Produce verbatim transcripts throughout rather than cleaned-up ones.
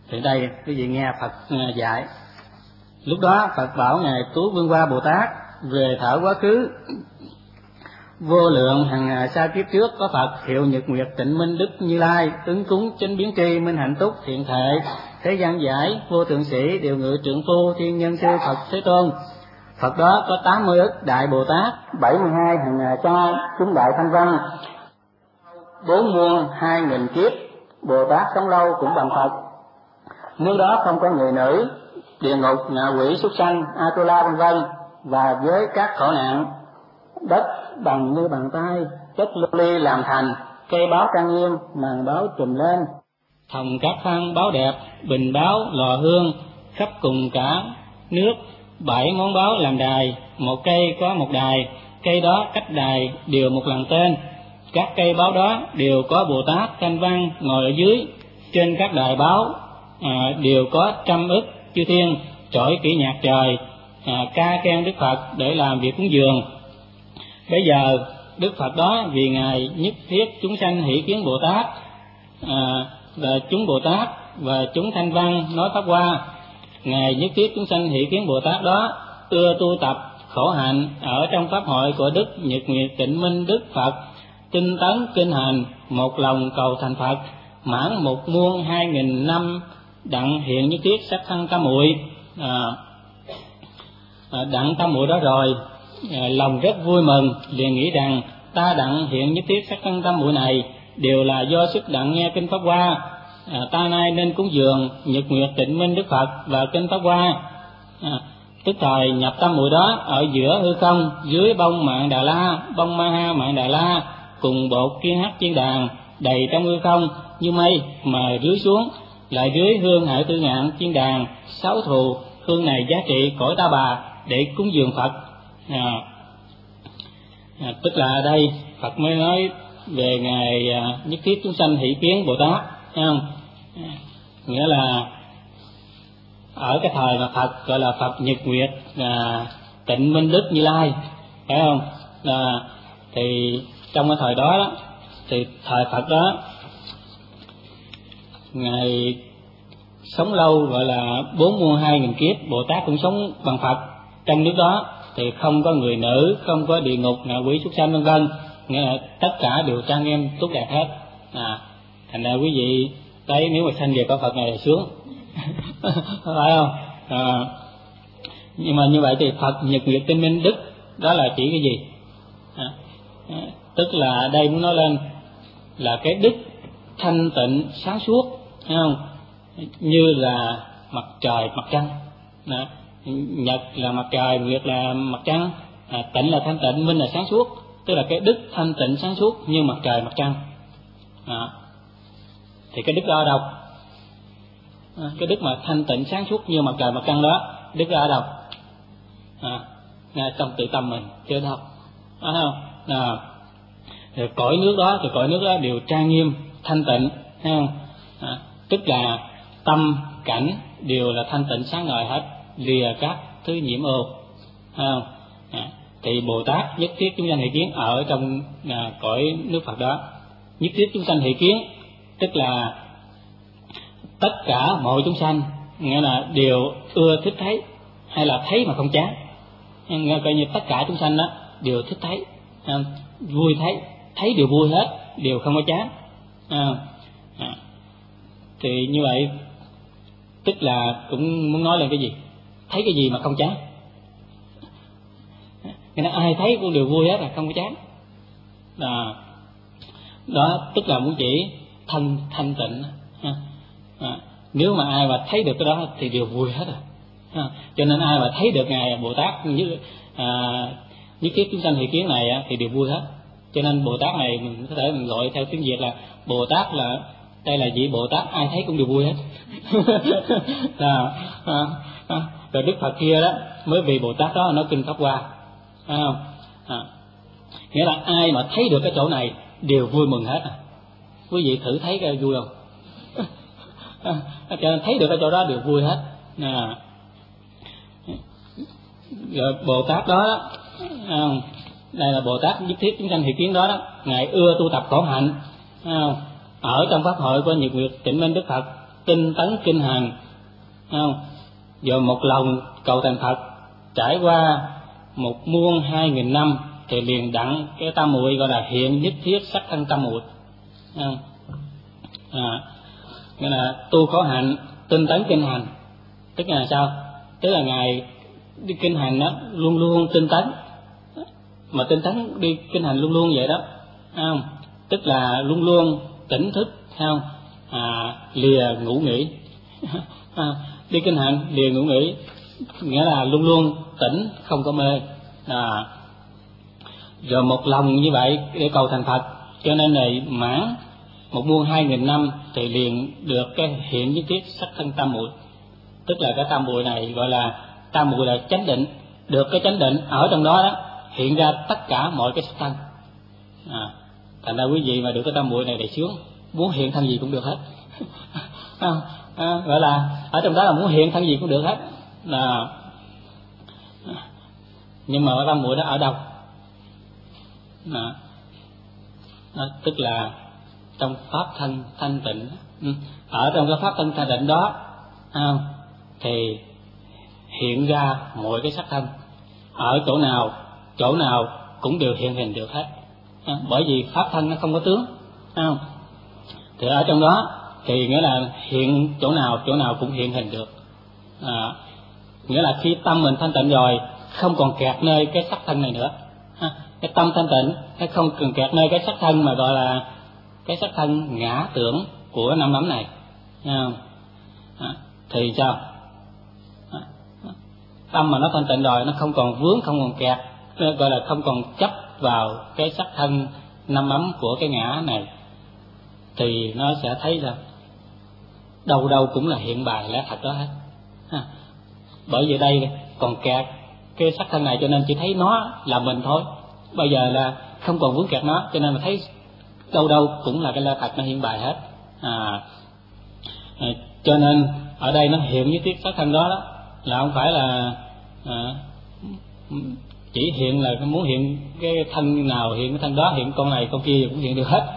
Thì đây quý vị nghe Phật dạy. Lúc đó Phật bảo ngài Tú Vương Hoa Bồ Tát về thở quá khứ vô lượng hằng hà sa kiếp trước có Phật hiệu Nhật Nguyệt Tịnh Minh Đức Như Lai ứng cúng chánh biến tri minh hạnh túc thiện thệ thế gian giải vô thượng sĩ điều ngự trượng phu thiên nhân sư Phật Thế Tôn. Phật đó có tám mươi ức đại Bồ Tát, bảy mươi hai hằng hà sa chúng đại thanh văn, bốn muôn hai nghìn kiếp Bồ Tát sống lâu cũng bằng Phật. Nước đó không có người nữ, địa ngục, ngạ quỷ, súc sanh, Atula vân vân, và với các khổ nạn. Đất bằng như bàn tay, chất lưu ly làm thành, cây báo trang nghiêm, màn báo trùm lên, thòng các khăn báo đẹp, bình báo, lò hương, khắp cùng cả nước, bảy món báo làm đài, một cây có một đài, cây đó cách đài đều một lần tên. Các cây báo đó đều có Bồ Tát thanh văn ngồi ở dưới, trên các đài báo à, đều có trăm ức chư thiên trỗi kỹ nhạc trời à, ca khen Đức Phật để làm việc cúng dường. Bây giờ Đức Phật đó vì ngài nhất thiết chúng sanh hỷ kiến Bồ Tát à, và chúng Bồ Tát và chúng thanh văn nói pháp hoa, ngài nhất thiết chúng sanh hỷ kiến Bồ Tát đó ưa tu tập khổ hạnh ở trong pháp hội của Đức Nhật Nguyệt Tịnh Minh Đức Phật, tinh tấn kinh hành, một lòng cầu thành Phật, mãn một muôn hai nghìn năm đặng hiện nhất thiết sắc thân tam muội. à, à, đặng tam muội đó rồi à, lòng rất vui mừng, liền nghĩ rằng ta đặng hiện nhất thiết sắc thân tam muội này đều là do sức đặng nghe kinh pháp hoa, à, ta nay nên cúng dường Nhật Nguyệt Tịnh Minh Đức Phật và kinh pháp hoa. à, tức thời nhập tam muội đó ở giữa hư không, dưới bông mạng Đà La, bông Ma Ha mạng Đà La cùng bột kiên hắc chiên đàn đầy trong hư không như mây mà rưới xuống, lại rưới hương hải tư ngạn chiên đàn sáu thù, hương này giá trị cõi Ta Bà để cúng dường Phật. à, à, tức là ở đây Phật mới nói về ngài à, nhất thiết chúng sanh hỷ kiến Bồ Tát, thấy không? à, nghĩa là ở cái thời mà Phật gọi là Phật Nhật Nguyệt à, Tịnh Minh Đức Như Lai, phải không? à, thì trong cái thời đó, đó thì thời Phật đó ngài sống lâu gọi là bốn muôn hai nghìn kiếp, Bồ Tát cũng sống bằng Phật. Trong nước đó thì không có người nữ, không có địa ngục, ngạ quỷ, súc sanh vân vân, nghĩa là tất cả đều trang nghiêm tốt đẹp hết. à, thành ra quý vị thấy nếu mà sanh về có Phật này là sướng phải không? à, nhưng mà như vậy thì Phật Nhật Nguyệt Tịnh Minh Đức đó là chỉ cái gì? à, à, tức là đây muốn nói lên là cái đức thanh tịnh sáng suốt, thấy không? Như là mặt trời mặt trăng. Đó. Nhật là mặt trời, Nguyệt là mặt trăng, à, tịnh là thanh tịnh, minh là sáng suốt, tức là cái đức thanh tịnh sáng suốt như mặt trời mặt trăng. Đó. Thì cái đức đó ở đâu? À, cái đức mà thanh tịnh sáng suốt như mặt trời mặt trăng đó, đức đó ở đâu? À, ngay trong tự tâm mình chứ đâu, phải không? À, rồi cõi nước đó thì cõi nước đó đều trang nghiêm thanh tịnh, thấy không? À, tức là tâm cảnh đều là thanh tịnh sáng ngời hết, lìa các thứ nhiễm ô, thấy không? À, thì Bồ Tát nhất thiết chúng sanh hỷ kiến ở trong à, cõi nước Phật đó. Nhất thiết chúng sanh hỷ kiến tức là tất cả mọi chúng sanh, nghĩa là đều ưa thích thấy, hay là thấy mà không chán, nghe coi như tất cả chúng sanh đó đều thích thấy, à, vui thấy, thấy đều vui hết, đều không có chán. à, à, thì như vậy tức là cũng muốn nói lên cái gì? Thấy cái gì mà không chán? Cái đó ai thấy cũng đều vui hết, là không có chán. À, đó tức là muốn chỉ thanh thanh tịnh. à, à, nếu mà ai mà thấy được cái đó thì đều vui hết rồi. à, cho nên ai mà thấy được ngài Bồ Tát như à, nhất thiết chúng sanh hỷ kiến này thì đều vui hết. Cho nên Bồ Tát này mình có thể mình gọi theo tiếng Việt là Bồ Tát, là đây là vị Bồ Tát ai thấy cũng đều vui hết. à, à, à, rồi Đức Phật kia đó mới vì Bồ Tát đó nói kinh pháp hoa, phải không? À, nghĩa là ai mà thấy được cái chỗ này đều vui mừng hết. À, quý vị thử thấy cái vui không? à, cho nên thấy được cái chỗ đó đều vui hết. À, rồi Bồ Tát đó, à, đây là Bồ Tát nhất thiết chúng sanh hỷ kiến đó, đó ngài ưa tu tập khổ hạnh, à, ở trong pháp hội của Nhật Nguyệt Tịnh Minh Đức Phật, tinh tấn kinh hành, không? Rồi một lòng cầu thành Phật, trải qua một muôn hai nghìn năm thì liền đặng cái tam muội gọi là hiện nhất thiết sắc thân tam muội, không? À, nghĩa là tu khổ hạnh tinh tấn kinh hành, tức là sao? Tức là ngài đi kinh hành đó luôn luôn tinh tấn, mà tinh tấn đi kinh hành luôn luôn vậy đó, không? Tức là luôn luôn tỉnh thức, không? À, lìa ngủ nghỉ. À, đi kinh hành lìa ngủ nghỉ nghĩa là luôn luôn tỉnh, không có mê. À, rồi một lòng như vậy để cầu thành Phật, cho nên này mãn một muôn hai nghìn năm thì liền được cái hiện nhất thiết sắc thân tam muội, tức là cái tam muội này gọi là tam muội là chánh định, được cái chánh định ở trong đó đó hiện ra tất cả mọi cái sắc thân. À, thành ra quý vị mà được cái tam muội này để sướng, muốn hiện thân gì cũng được hết. À, à, gọi là ở trong đó là muốn hiện thân gì cũng được hết. À, nhưng mà tam muội đó ở đâu? À, à, tức là trong pháp thân thanh tịnh, ở trong cái pháp thân thanh tịnh đó, à, thì hiện ra mọi cái sắc thân, ở chỗ nào chỗ nào cũng đều hiện hình được hết. À, bởi vì pháp thân nó không có tướng, không? Thì ở trong đó thì nghĩa là hiện chỗ nào chỗ nào cũng hiện hình được. À, nghĩa là khi tâm mình thanh tịnh rồi, không còn kẹt nơi cái sắc thân này nữa. À, cái tâm thanh tịnh nó không cần kẹt nơi cái sắc thân mà gọi là cái sắc thân ngã tưởng của năm đấm này. À, à, thì sao? À, tâm mà nó thanh tịnh rồi, nó không còn vướng, không còn kẹt, gọi là không còn chấp vào cái sắc thân năm ấm của cái ngã này, thì nó sẽ thấy là đâu đâu cũng là hiện bài lẽ thật đó hết. À, bởi vì đây còn kẹt cái sắc thân này cho nên chỉ thấy nó là mình thôi. Bây giờ là không còn vướng kẹt nó, cho nên mà thấy đâu đâu cũng là cái lẽ thật nó hiện bài hết. À, à, cho nên ở đây nó hiện với tiết sắc thân đó, đó là không phải là à, chỉ hiện là muốn hiện cái thân nào hiện cái thân đó, hiện con này con kia cũng hiện được hết.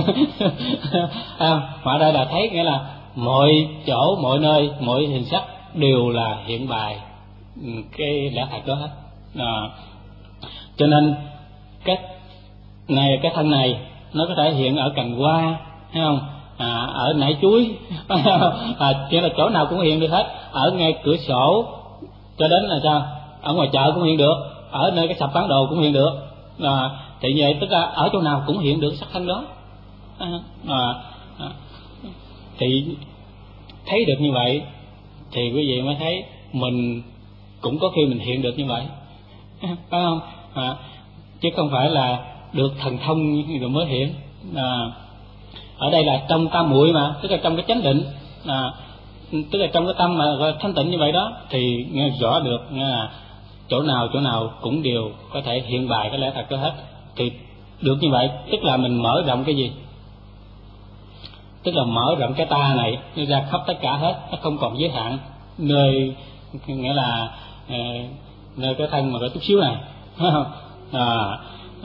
À, mà ở đây là thấy nghĩa là mọi chỗ mọi nơi mọi hình sắc đều là hiện bài cái lẽ thật đó hết. À, cho nên cái này cái thân này nó có thể hiện ở cành hoa, thấy không? À, ở nải chuối, à, chỉ là chỗ nào cũng hiện được hết, ở ngay cửa sổ cho đến là sao, ở ngoài chợ cũng hiện được, ở nơi cái sạp bán đồ cũng hiện được. À, thì vậy tức là ở chỗ nào cũng hiện được sắc thân đó. À, à, à, thì thấy được như vậy thì quý vị mới thấy mình cũng có khi mình hiện được như vậy, phải không? À, chứ không phải là được thần thông rồi mới hiện. À, ở đây là trong tam muội mà, tức là trong cái chánh định, à, tức là trong cái tâm mà gọi thanh tịnh như vậy đó, thì nghe rõ được nghe là chỗ nào chỗ nào cũng đều có thể hiện bài cái lẽ thật đó hết. Thì được như vậy tức là mình mở rộng cái gì? Tức là mở rộng cái ta này nó ra khắp tất cả hết, nó không còn giới hạn nơi, nghĩa là nơi cái thân mà có chút xíu này. À,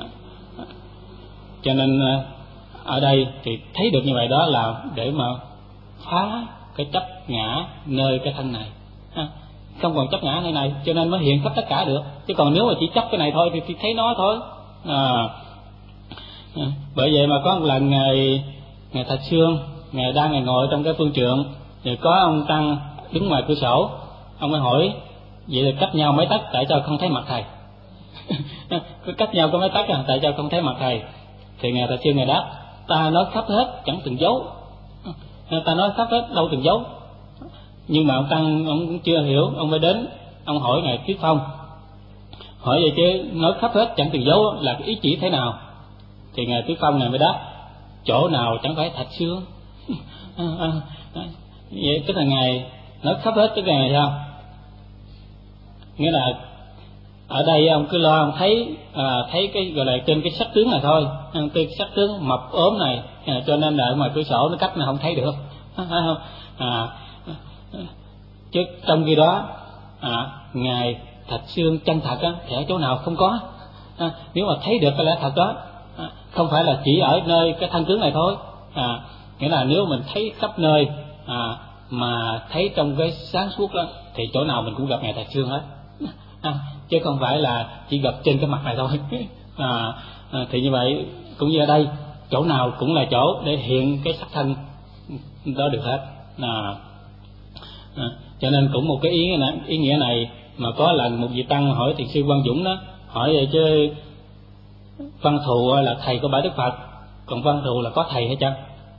cho nên ở đây thì thấy được như vậy đó là để mà phá cái chấp ngã nơi cái thân này, không còn chấp ngã nơi này, cho nên mới hiện khắp tất cả được. Chứ còn nếu mà chỉ chấp cái này thôi thì, thì thấy nó thôi. À, bởi vậy mà có một lần ngày ngày Thạch Sương, ngài đang ngài ngồi trong cái phương trượng, rồi có ông tăng đứng ngoài cửa sổ, ông mới hỏi vậy là cách nhau mấy tấc tại sao không thấy mặt thầy? Cứ cách nhau có mấy tấc à, tại sao không thấy mặt thầy? Thì ngài Thạch Sương ngài đáp, ta nói khắp hết chẳng từng dấu, ta nói khắp hết đâu từng dấu. Nhưng mà ông tăng ông cũng chưa hiểu, ông mới đến ông hỏi ngài Thuyết Phong, hỏi vậy chứ nói khắp hết chẳng từng dấu là cái ý chỉ thế nào? Thì ngài Thuyết Phong ngài mới đáp, chỗ nào chẳng phải Thạch Sương. À, à, à, vậy tức là ngài nói khắp hết, tức là ngài sao? Nghĩa là ở đây ông cứ lo ông thấy à, thấy cái gọi là trên cái sắc tướng này thôi, cái sắc tướng mập ốm này, à, cho nên là ở ngoài cửa sổ nó cách nó không thấy được. À, à, chứ trong khi đó à, ngài Thạch Sương chân thật á, thì ở chỗ nào không có. À, nếu mà thấy được cái lẽ thật đó, à, không phải là chỉ ở nơi cái thân tướng này thôi. À, nghĩa là nếu mình thấy khắp nơi, à, mà thấy trong cái sáng suốt đó thì chỗ nào mình cũng gặp ngài Thạch Sương hết, à, chứ không phải là chỉ gặp trên cái mặt này thôi. à, à, thì như vậy cũng như ở đây, chỗ nào cũng là chỗ để hiện cái sắc thân đó được hết. à, à, cho nên cũng một cái ý nghĩa này, ý nghĩa này mà có lần một vị tăng hỏi thiền sư Quang Dũng đó, hỏi vậy chứ Văn Thù là thầy của Bả Đức Phật, còn Văn Thù là có thầy hay chăng?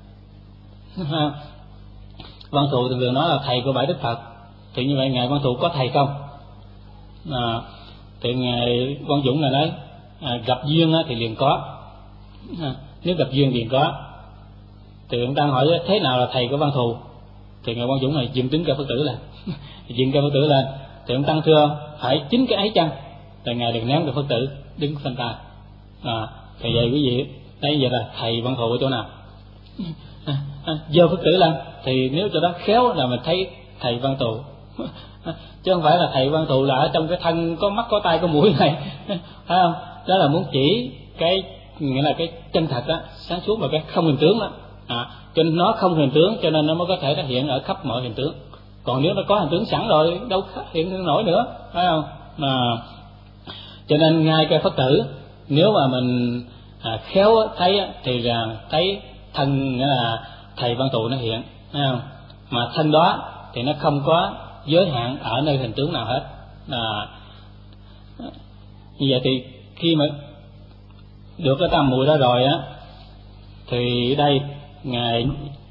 Văn Thù thường thường nói là thầy của Bả Đức Phật, thì như vậy ngài Văn Thù có thầy không? À, thì ngài Quang Dũng là nói à, gặp duyên thì liền có, à, nếu gặp duyên liền có. Thì ông Tăng hỏi thế nào là thầy của Văn Thù, thì ngài Quang Dũng này dựng tính ca Phật tử lên, dựng ca Phật tử lên. Thì ông Tăng thưa phải chính cái ấy chăng? Thì ngài liền ném ca Phật tử đứng phanh ta. À, thì vậy quý vị đây giờ là thầy Văn Thù ở chỗ nào? À, à, giơ Phật tử lên thì nếu chỗ đó khéo là mình thấy thầy Văn Thù, chứ không phải là thầy Văn Thù là ở trong cái thân có mắt có tai có mũi này, phải không? Đó là muốn chỉ cái nghĩa là cái chân thật đó, sáng suốt và cái không hình tướng đó. À, cho nên nó không hình tướng cho nên nó mới có thể nó hiện ở khắp mọi hình tướng. Còn nếu nó có hình tướng sẵn rồi đâu hiện nổi nữa, phải không? À, cho nên ngay cái Phật tử nếu mà mình à, khéo thấy thì là thấy thân nghĩa là thầy Văn Thù nó hiện, thấy không? Mà thân đó thì nó không có giới hạn ở nơi hình tướng nào hết. À, như vậy thì khi mà được cái tam muội đó rồi á, thì đây ngài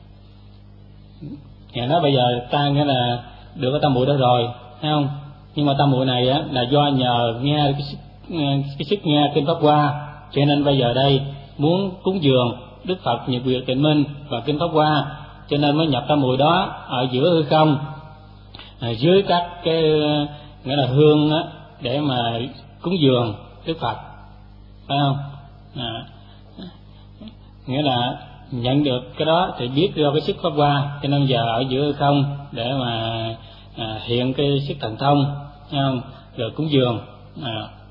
ngài nói bây giờ ta nghĩa là được cái tam muội đó rồi, thấy không? Nhưng mà tam muội này á là do nhờ nghe cái sức, cái sức nghe kinh Pháp Hoa, cho nên bây giờ đây muốn cúng dường Đức Phật Nhật Nguyệt Tịnh Minh và kinh Pháp Hoa, cho nên mới nhập tam muội đó ở giữa hư không, à, dưới các cái nghĩa là hương á, để mà cúng dường Đức Phật, phải không? À, nghĩa là nhận được cái đó thì biết do cái sức Pháp Hoa, cho nên giờ ở giữa hư không để mà à, hiện cái sức thần thông, phải không? Rồi cúng dường. À,